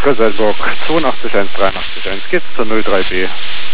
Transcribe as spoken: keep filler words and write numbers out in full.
Gösselburg, zweiundachtzig eins dreiundachtzig eins, geht's zur null drei B.